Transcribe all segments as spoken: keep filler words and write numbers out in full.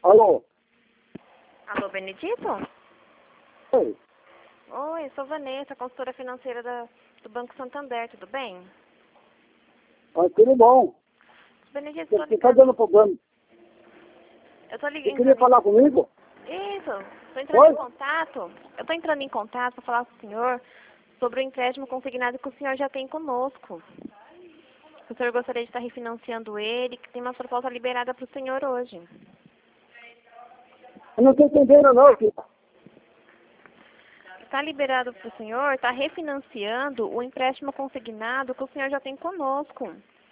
Alô? Alô, Benedito? Oi. Oi, sou Vanessa, consultora financeira da, do Banco Santander, tudo bem? Ah, tudo bom. Benedito, Você tô está ligando. dando problema. Eu tô Você ligando. queria falar comigo? Isso, tô entrando Oi? em contato. Eu tô entrando em contato para falar com o senhor sobre o empréstimo consignado que o senhor já tem conosco. O senhor gostaria de estar refinanciando ele, que tem uma proposta liberada para o senhor hoje. Eu não estou entendendo não, filho. Está liberado para o senhor, está refinanciando o empréstimo consignado que o senhor já tem conosco.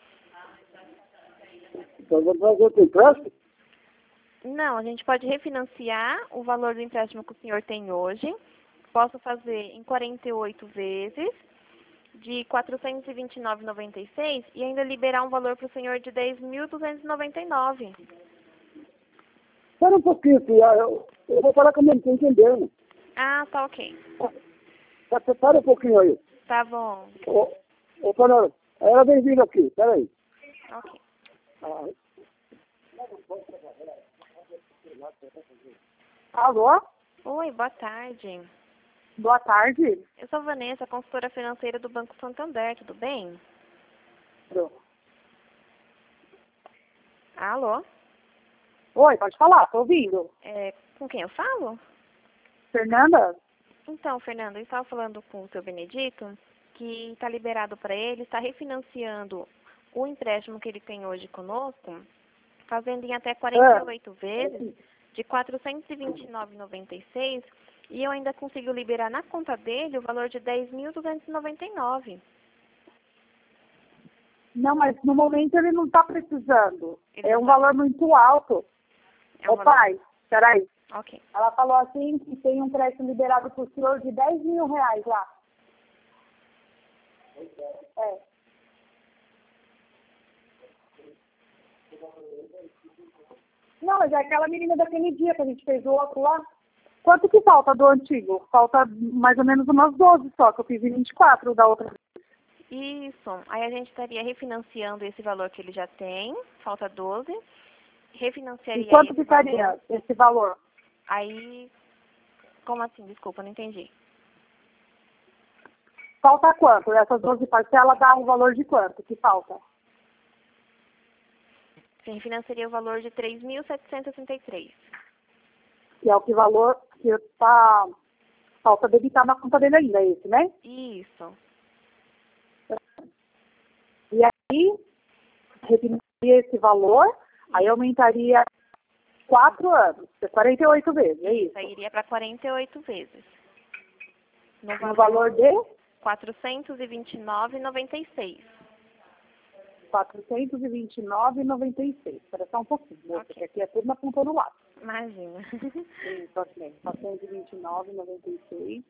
Então, vou fazer outro empréstimo? Não, a gente pode refinanciar o valor do empréstimo que o senhor tem hoje. Posso fazer em quarenta e oito vezes de quatrocentos e vinte e nove reais e noventa e seis centavos e ainda liberar um valor para o senhor de dez mil duzentos e noventa e nove reais. Espera um pouquinho, filho. Ah, Eu, eu vou falar que eu não estou entendendo. Ah, tá ok. Tá, Para um pouquinho aí. Tá bom. Ô, ô Panora, ela vem vindo aqui. Espera aí. Ok. Ah, Alô? Oi, boa tarde. Boa tarde. Eu sou Vanessa, consultora financeira do Banco Santander, tudo bem? Alô? Oi, pode falar, tô ouvindo. É, com quem eu falo? Fernanda? Então, Fernando, eu estava falando com o seu Benedito que está liberado para ele, está refinanciando o empréstimo que ele tem hoje conosco, fazendo em até quarenta e oito vezes de quatrocentos e vinte e nove reais e noventa e seis centavos e eu ainda consigo liberar na conta dele o valor de dez mil duzentos e noventa e nove reais. Não, mas no momento ele não tá precisando. Ele É não um tá- valor muito alto. É um Ô valor... pai, peraí. Ok. Ela falou assim que tem um crédito liberado pro senhor de dez mil reais lá. É. Não, mas é aquela menina daquele dia que a gente fez o outro lá. Quanto que falta do antigo? Falta mais ou menos umas doze só, que eu fiz em vinte e quatro da outra. Isso. Aí a gente estaria refinanciando esse valor que ele já tem, falta doze. Refinanciaria E quanto esse ficaria valor. esse valor? Aí, como assim? Desculpa, não entendi. Falta quanto? Essas doze parcelas dá um valor de quanto que falta? Você refinanciaria o valor de três mil setecentos e sessenta e três. Que é o que valor que tá, falta debitar na conta dele ainda, é esse, né? Isso. E aí, refinancia esse valor, aí aumentaria quatro anos, é quarenta e oito vezes, é isso? Aí iria para quarenta e oito vezes. No No valor, valor de quatrocentos e vinte e nove reais e noventa e seis centavos. quatrocentos e vinte e nove reais e noventa e seis centavos. Espera só um pouquinho, moça, Ok. que aqui é tudo na ponta do lado. Imagina. Isso, ok. quatrocentos e vinte e nove reais e noventa e seis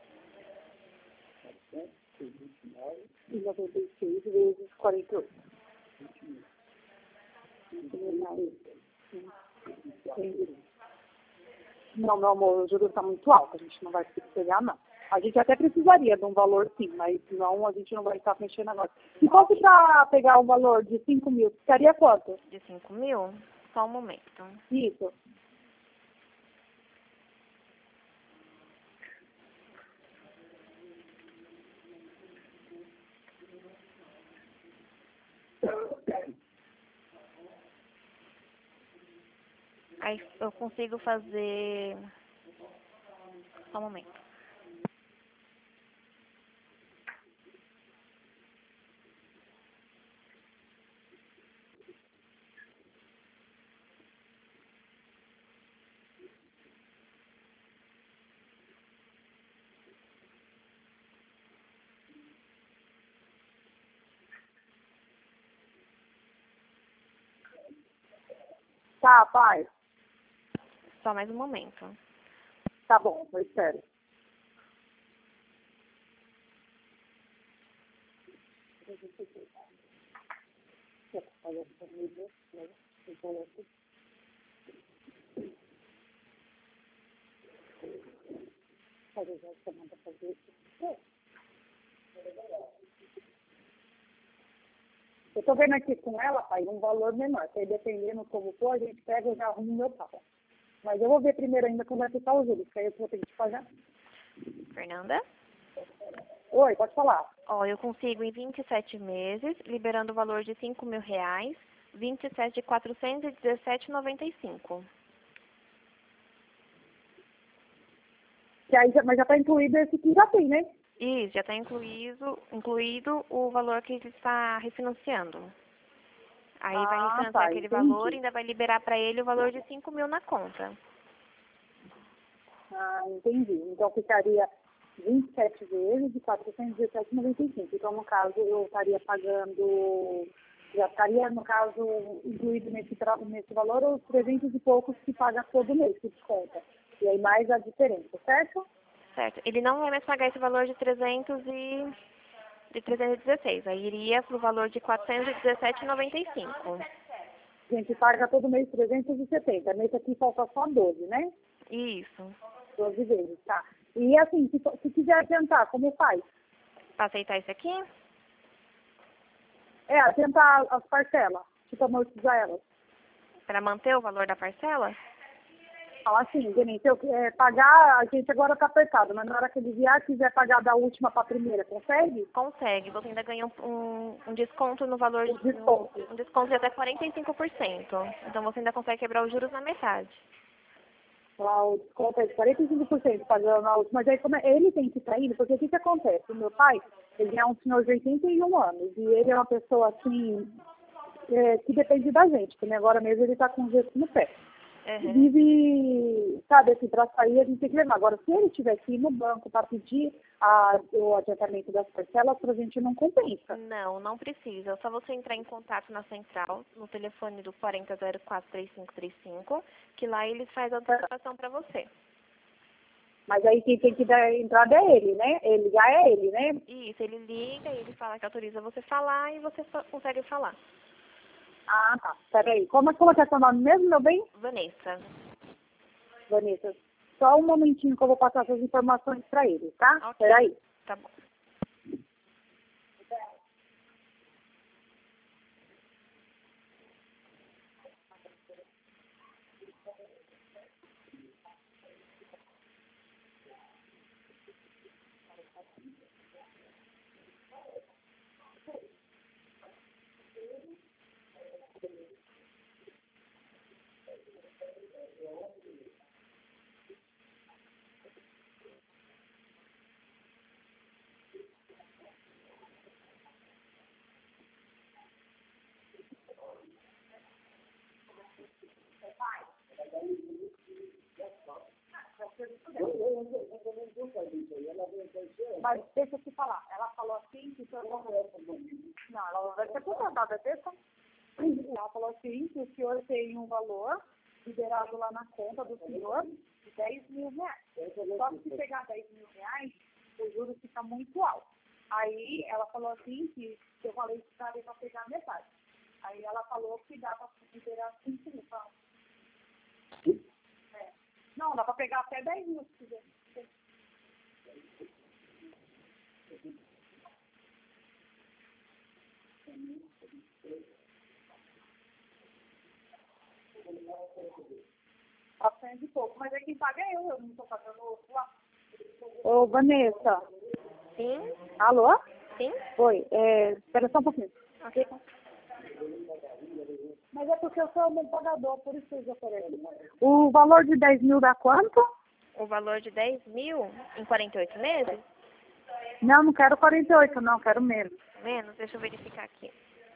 centavos. E noventa e seis vezes quarenta e oito. Não, meu amor, o juro está muito alto, a gente não vai conseguir pegar, não. A gente até precisaria de um valor, sim, mas não, a gente não vai estar mexendo agora. Se fosse para pegar um valor de cinco mil, ficaria quanto? De cinco mil? Só um momento. Isso. Aí eu consigo fazer... Só um momento. Tá, pai. Só mais um momento. Tá bom, eu espero. Eu tô vendo aqui com ela, pai, um valor menor. Se aí dependendo como for, a gente pega e já arruma o meu pau. Mas eu vou ver primeiro ainda como vai ficar os juros, que aí eu vou ter que te pagar. Fernanda? Oi, pode falar. Ó, eu consigo em vinte e sete meses, liberando o valor de cinco mil reais, vinte e sete mil quatrocentos e dezessete reais e noventa e cinco centavos. Que aí, já- mas já está incluído esse que já tem, né? Isso, já está incluído, incluído o valor que ele está refinanciando. Aí vai Ah, refinanciar tá, aquele entendi. valor e ainda vai liberar para ele o valor de cinco mil na conta. Ah, entendi. Então ficaria vinte e sete vezes de quatrocentos e dezessete reais e noventa e cinco centavos. Então, no caso, eu estaria pagando, já estaria, no caso, incluído nesse, tra- nesse valor os trezentos e poucos que paga todo mês, que desconta. E aí mais a diferença, certo? Certo. Ele não vai mais pagar esse valor de trezentos e de trezentos e dezesseis. Aí iria para o valor de quatrocentos e dezessete reais e noventa e cinco centavos. A gente paga todo mês trezentos e setenta. Nesse aqui falta só doze, né? Isso. doze vezes, tá. E assim, se, se quiser adiantar, como faz? Para aceitar isso aqui? É, adiantar as parcelas, tipo amortizar elas. Para manter o valor da parcela? Fala assim, Denise, se eu é, pagar, a gente agora está apertado, mas na hora que ele vier, quiser pagar da última para a primeira, consegue? Consegue. Você ainda ganha um, um, um desconto no valor O de desconto. um, um desconto de até quarenta e cinco por cento. Então você ainda consegue quebrar os juros na metade. Lá, o desconto é de quarenta e cinco por cento pagando na última, mas aí como é, ele tem que estar indo, porque o que, que acontece? O meu pai, ele é um senhor de oitenta e um anos, e ele é uma pessoa assim, é, que depende da gente, porque agora mesmo ele está com gesso no pé. Uhum. Vive, sabe, assim, para sair a gente tem que levar. Agora, se ele tiver que ir no banco para pedir a, o adiantamento das parcelas, para a gente não compensa. Não, não precisa. É só você entrar em contato na central, no telefone do quarenta zero quatro três cinco três cinco, que lá eles fazem a antecipação para você. Mas aí quem tem que dar entrada é ele, né? Ele já é ele, né? Isso, ele liga, ele fala que autoriza você falar e você fa- consegue falar. Ah, tá. Peraí. Como, como é que é seu nome mesmo, meu bem? Vanessa. Vanessa. Só um momentinho que eu vou passar essas informações para ele, tá? Ok. Peraí. Tá bom. Mas deixa eu te falar. Ela falou assim que... Não, ela vai ser contratada, deixa. Ela falou assim que o senhor tem um valor liberado lá na conta do senhor de dez mil reais. Só que se pegar dez mil reais, o juro fica muito alto. Aí ela falou assim que eu falei que daria para pegar metade. Aí ela falou que dá para liberar cinco mil. Tá? É. Não, dá para pegar até dez mil se quiser. quatrocentos e pouco, mas aí quem paga é eu, eu não estou pagando lá. Ô, Vanessa. Sim? Alô? Sim? Oi, é, espera só um pouquinho. Ok. Mas é porque eu sou um pagador, por isso que eles oferecem. O valor de dez mil dá quanto? O valor de dez mil em quarenta e oito meses? Não, não quero quarenta e oito, não, quero menos. Menos, deixa eu verificar aqui.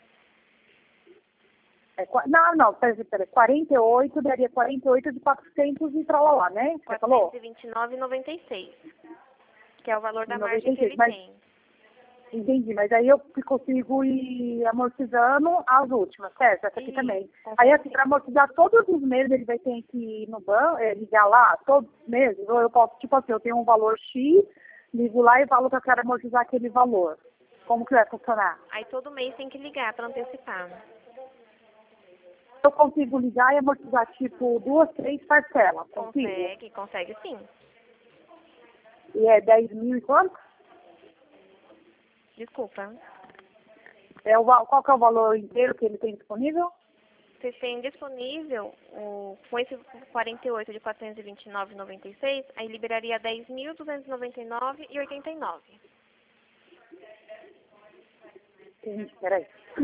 É, qua- não, não, peraí, peraí, quarenta e oito daria quarenta e oito de quatrocentos e tralala, né? Você falou? quatrocentos e vinte e nove reais e noventa e seis centavos, que é o valor da noventa margem e que seis, ele mas- tem. Entendi, mas aí eu consigo ir amortizando as últimas, certo? Essa aqui Sim, também. consegue Aí assim, sim. para amortizar todos os meses, ele vai ter que ir no banco, é, ligar lá, todos os meses, ou eu posso, tipo assim, eu tenho um valor X, ligo lá e falo que eu quero amortizar aquele valor. Como que vai funcionar? Aí todo mês tem que ligar para antecipar. Eu consigo ligar e amortizar, tipo, duas, três parcelas, consigo? Consegue, consegue sim. E é dez mil e quanto? Desculpa. É o, val- qual que é o valor inteiro que ele tem disponível? vocês têm disponível, o, com esse quarenta e oito de quatrocentos e vinte e nove vírgula noventa e seis, aí liberaria dez mil duzentos e noventa e nove vírgula oitenta e nove. Sim, peraí.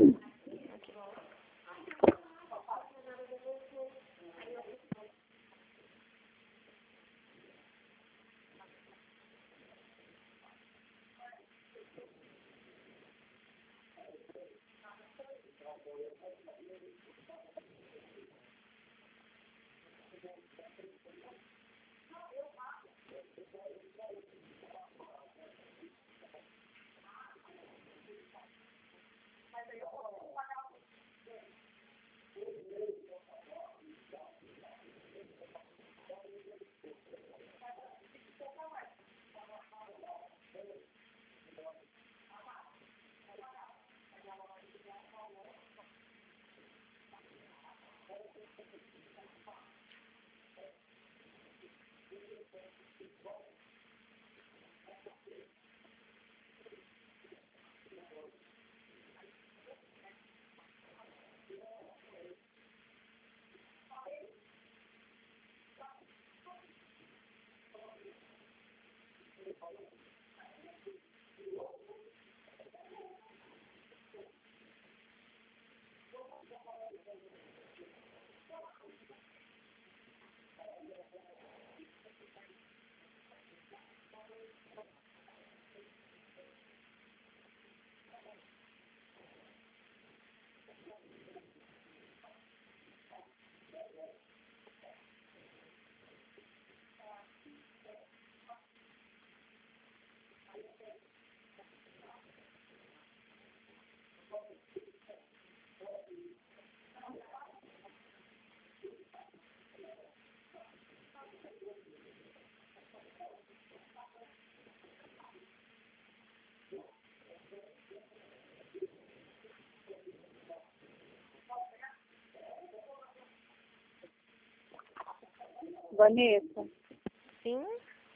Vanessa. Sim?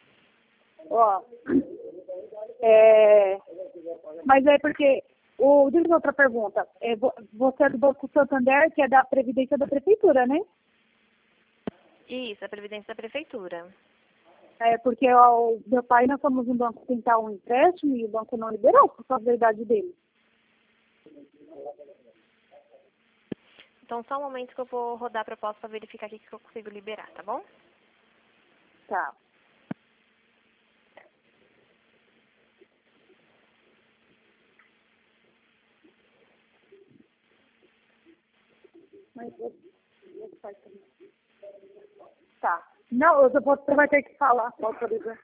Ó, é, mas é porque, o, deixa eu fazer outra pergunta, é, vo- você é do Banco Santander, que é da Previdência da Prefeitura, né? Isso, a Previdência da Prefeitura. É porque ó, o meu pai, nós fomos no banco tentar um empréstimo e o banco não liberou por causa da idade dele. Então, só um momento que eu vou rodar a proposta para verificar aqui que eu consigo liberar, tá bom? Tá. Mas eu- eu pai também. Tá. Não, eu vou, você vai ter que falar, autorizar.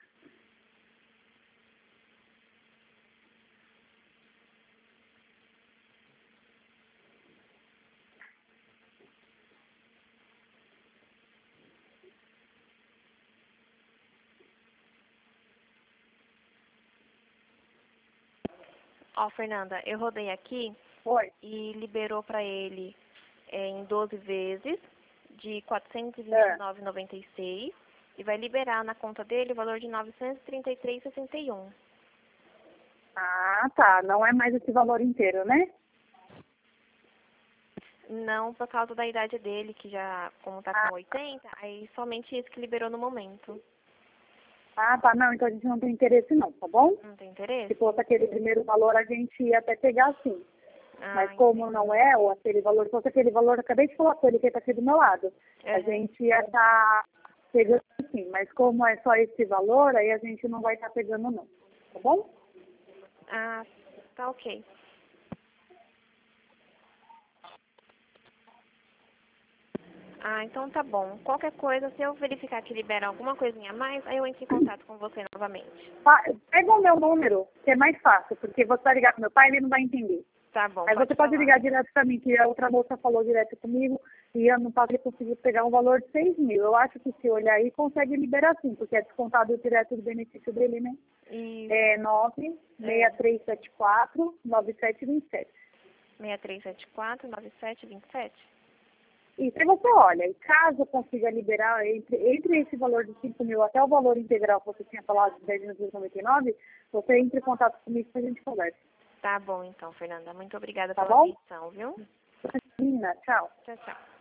Ó, Fernanda, eu rodei aqui Oi. e liberou para ele é, em doze vezes de quatrocentos e vinte e nove vírgula noventa e seis e vai liberar na conta dele o valor de novecentos e trinta e três vírgula sessenta e um. Ah, tá. Não é mais esse valor inteiro, né? Não por causa da idade dele, que já, como tá Ah. com oitenta, aí somente isso que liberou no momento. Ah, tá. Não, então a gente não tem interesse não, tá bom? Não tem Se interesse? fosse aquele primeiro valor, a gente ia até pegar sim. Ah, Mas como não é, ou aquele valor, se fosse aquele valor, eu acabei de falar com ele que está aqui do meu lado. A Uhum. gente ia estar pegando sim, mas como é só esse valor, aí a gente não vai estar pegando não, tá bom? Ah, tá ok. Ah, então tá bom. Qualquer coisa, se eu verificar que libera alguma coisinha a mais, aí eu entro em contato com você novamente. Ah, pega o meu número, que é mais fácil, porque você vai ligar pro meu pai, ele não vai entender. Tá bom, Aí pode você pode falar. ligar direto para mim, que a outra moça falou direto comigo, e ano passado ele conseguiu pegar um valor de seis mil. Eu acho que se olhar aí, consegue liberar sim, porque é descontado direto do benefício dele, né? E É nove seis três sete quatro nove sete dois sete. seis três sete quatro nove sete dois sete? E se você olha, e caso consiga liberar entre, entre esse valor de cinco mil até o valor integral que você tinha falado de dez mil e noventa e nove, você entre em contato comigo e a gente conversa. Tá bom então, Fernanda. Muito obrigada Tá pela bom? atenção, viu? Imagina, tchau. Tchau, tchau.